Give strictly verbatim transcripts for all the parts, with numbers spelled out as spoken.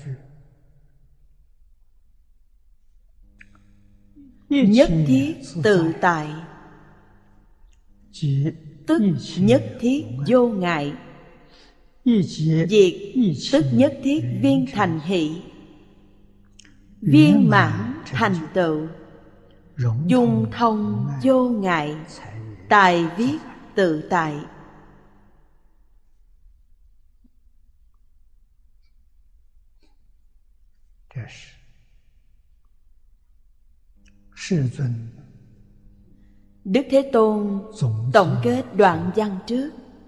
Nhất thiết tự tại, tức nhất thiết vô ngại. Diệt tức nhất thiết viên thành hỷ. Viên mãn thành tựu, dung thông vô ngại, tài viết tự tại. Đức Thế Tôn tổng kết đoạn văn trước.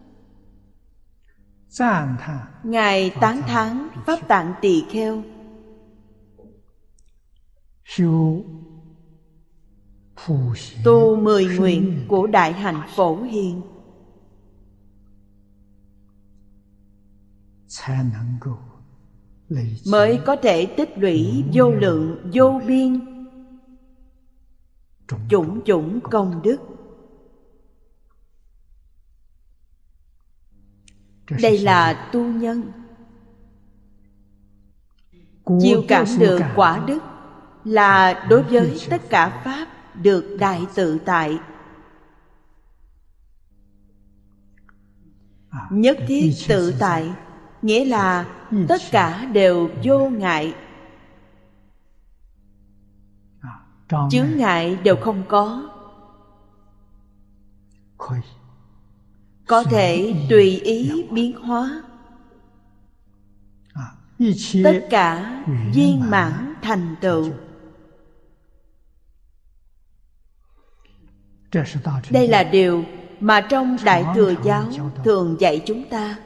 Ngài tán thán Pháp Tạng Tỳ Kheo tu mười nguyện của Đại Hạnh Phổ Hiền, mới có thể tích lũy vô lượng vô biên chủng chủng công đức. Đây là tu nhân chiêu cảm được quả đức, là đối với tất cả Pháp được đại tự tại. Nhất thiết tự tại nghĩa là tất cả đều vô ngại, chướng ngại đều không có, có thể tùy ý biến hóa. Tất cả viên mãn thành tựu. Đây là điều mà trong Đại Thừa Giáo thường dạy chúng ta.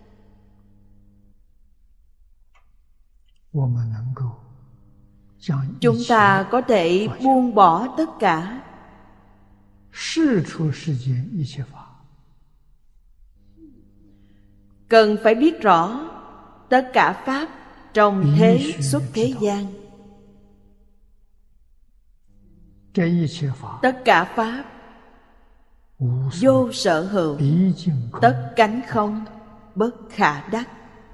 Chúng ta có thể buông bỏ tất cả, cần phải biết rõ tất cả Pháp trong thế xuất thế gian. Tất cả Pháp vô sở hữu, tất cánh không, bất khả đắc.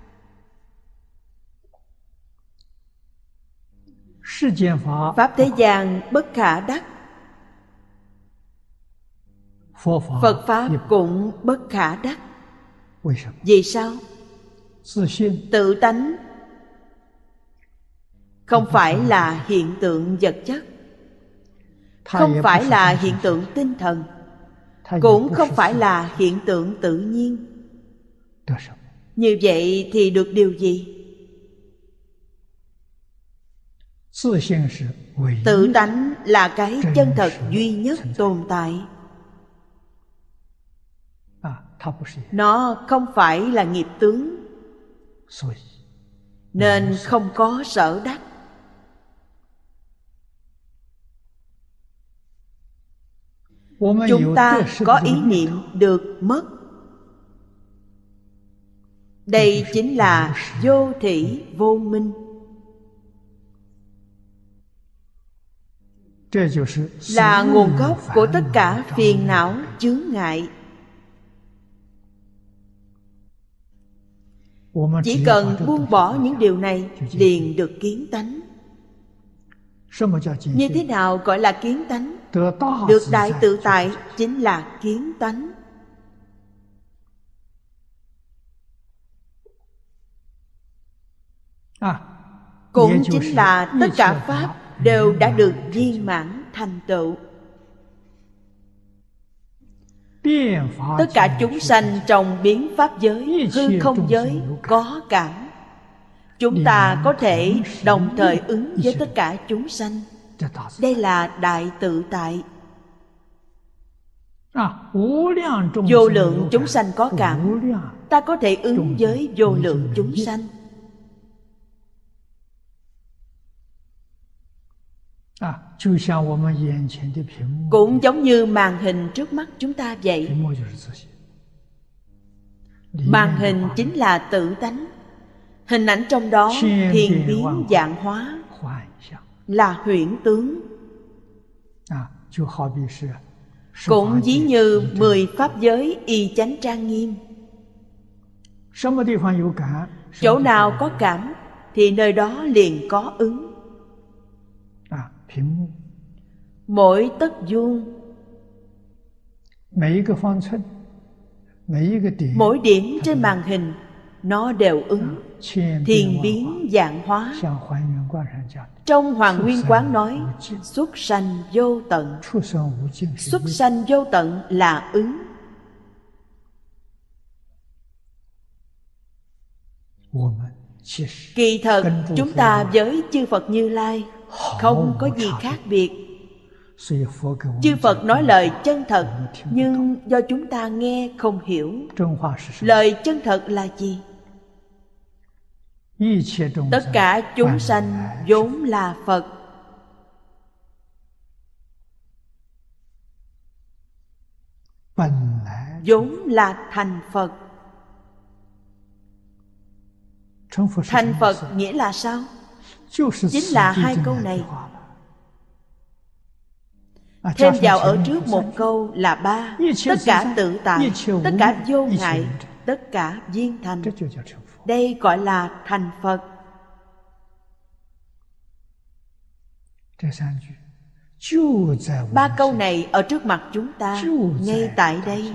Pháp thế gian bất khả đắc, Phật Pháp cũng bất khả đắc. Vì sao? Tự tánh không phải là hiện tượng vật chất, không phải là hiện tượng tinh thần, cũng không phải là hiện tượng tự nhiên. Như vậy thì được điều gì? Tự tánh là cái chân thật duy nhất tồn tại. Nó không phải là nghiệp tướng, nên không có sở đắc. Chúng ta có ý niệm được mất. Đây chính là vô thỉ vô minh. Là nguồn gốc của tất cả phiền não chướng ngại. Chỉ cần buông bỏ những điều này liền được kiến tánh. Như thế nào gọi là kiến tánh? Được đại tự tại chính là kiến tánh. Cũng chính là tất cả Pháp đều đã được viên mãn thành tựu. Tất cả chúng sanh trong biến pháp giới, hư không giới có cảm. Chúng ta có thể đồng thời ứng với tất cả chúng sanh. Đây là đại tự tại. Vô lượng chúng sanh có cảm, ta có thể ứng với vô lượng chúng sanh. Cũng giống như màn hình trước mắt chúng ta vậy. Màn hình chính là tự tánh. Hình ảnh trong đó thiên biến vạn hóa, là huyễn tướng. Cũng ví như mười pháp giới y chánh trang nghiêm. Chỗ nào có cảm thì nơi đó liền có ứng. À, mỗi tấc vuông, mỗi điểm trên màn hình nó đều ứng. Thiền biến vạn hóa. Trong Hoàng Nguyên Quán nói xuất sanh vô tận. Xuất sanh vô tận là ứng. Kỳ thật chúng ta với chư Phật Như Lai không có gì khác biệt. Chư Phật nói lời chân thật, nhưng do chúng ta nghe không hiểu. Lời chân thật là gì? Tất cả chúng sanh vốn là Phật. Vốn là thành Phật. Thành Phật nghĩa là sao? Chính là hai câu này. Thêm vào ở trước một câu là ba. Tất cả tự tại, tất cả vô ngại, tất cả viên thành. Đây gọi là thành Phật. Ba câu này ở trước mặt chúng ta, ngay tại đây.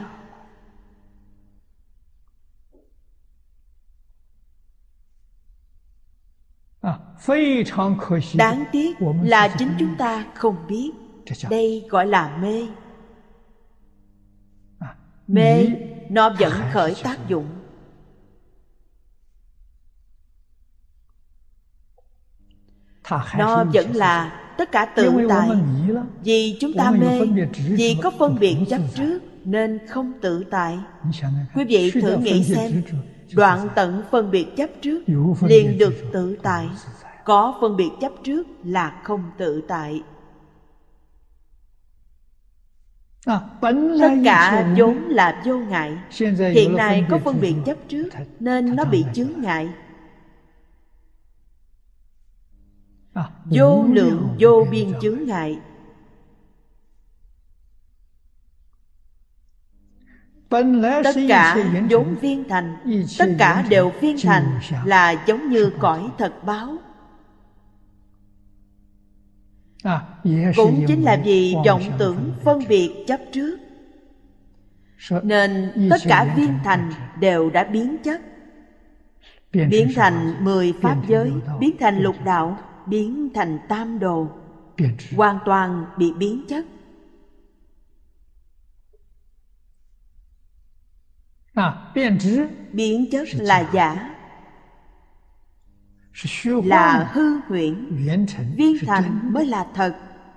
Đáng tiếc là chính chúng ta không biết. Đây gọi là mê. Mê, nó vẫn khởi tác dụng. Nó vẫn là tất cả tự tại. Vì chúng ta mê, vì có phân biệt chấp trước nên không tự tại. Quý vị thử nghĩ xem, đoạn tận phân biệt chấp trước liền được tự tại. Có phân biệt chấp trước là không tự tại. Tất cả vốn là vô ngại. Hiện nay có phân biệt chấp trước nên nó bị chướng ngại. Vô lượng vô biên chướng ngại. Tất cả vốn viên thành. Tất cả đều viên thành là giống như cõi thật báo. Cũng chính là vì vọng tưởng phân biệt chấp trước, nên tất cả viên thành đều đã biến chất. Biến thành mười pháp giới, biến thành lục đạo, biến thành tam đồ, hoàn toàn bị biến chất. Biến chất là giả, là hư huyễn. Viên thành mới là thật.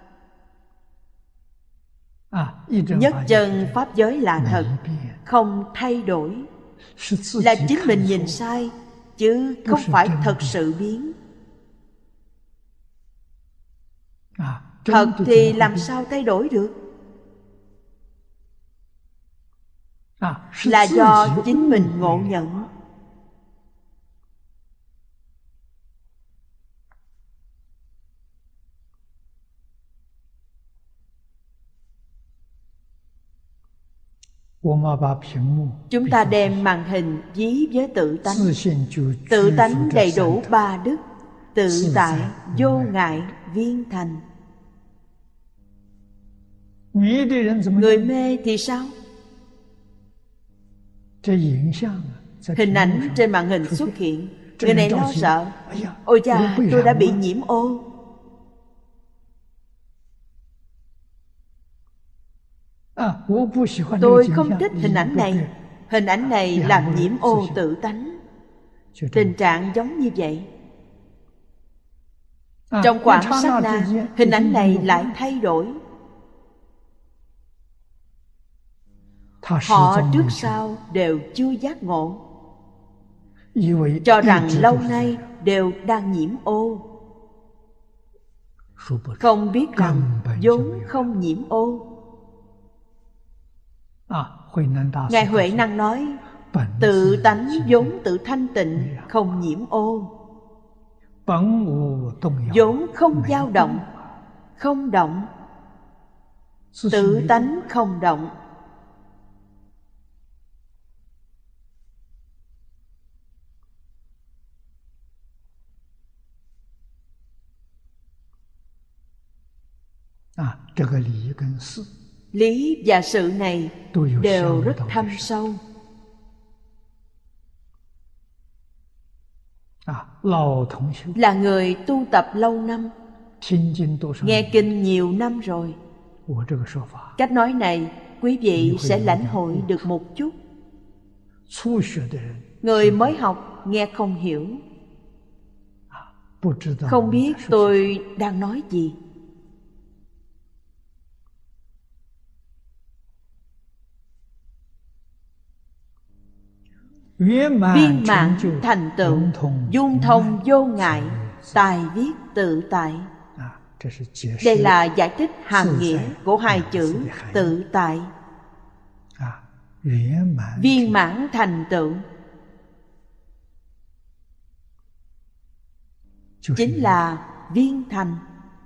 Nhất chân pháp giới là thật, không thay đổi. Là chính mình nhìn sai, chứ không phải thật sự biến. Thật thì làm sao thay đổi được? Là do chính mình ngộ nhận. Chúng ta đem màn hình ví với tự tánh. Tự tánh đầy đủ ba đức: tự tại, vô ngại, viên thành. Người mê thì sao? Hình ảnh trên màn hình xuất hiện, người này lo sợ: ôi cha, tôi đã bị nhiễm ô. Tôi không thích hình ảnh này. Hình ảnh này làm nhiễm ô tự tánh. Tình trạng giống như vậy. Trong khoảng sát na, hình ảnh này lại thay đổi. Họ trước sau đều chưa giác ngộ, cho rằng lâu nay đều đang nhiễm ô. Không biết rằng vốn không nhiễm ô. Ngài Huệ Năng nói: tự tánh vốn tự thanh tịnh, không nhiễm ô. Vốn không dao động, không động. Tự tánh không động. 啊，这个理跟事 Lý và sự này 都有 đều 相 rất 当 thâm 的深 sâu. 啊，老同修 Là người tu tập lâu năm, 听经多少 nghe 年， kinh nhiều năm rồi. 我这个说法， Cách nói này quý vị Như sẽ vậy lãnh là- hội được một chút. 初学的人 Người mới học nghe không hiểu, 不知道 không 我 biết 在说什么 tôi đang nói gì. 圆满 Viên 成 mãn 就 thành tựu, 融通 dung 无 thông 碍 vô ngại, 常自 tài viết tự tại. 啊，这是解 Đây 释 là giải thích hàm Tự nghĩa tại của hai là chữ sự hạnh. tự tại. 啊，圆满 Viên mãn thành tựu 就是 chính là viên thành.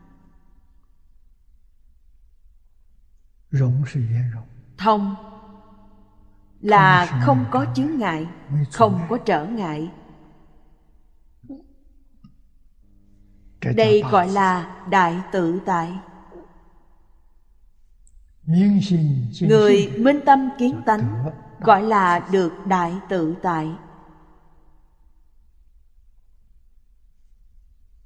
融是圆融， Thông là Không không sự có ngại, chướng ngại, mới không chướng có trở ngại. 这 Đây 叫 gọi 大 là đại tự tại. 明心见 Người 性 minh tâm kiến 叫 tánh 得 gọi là được đại tự tại.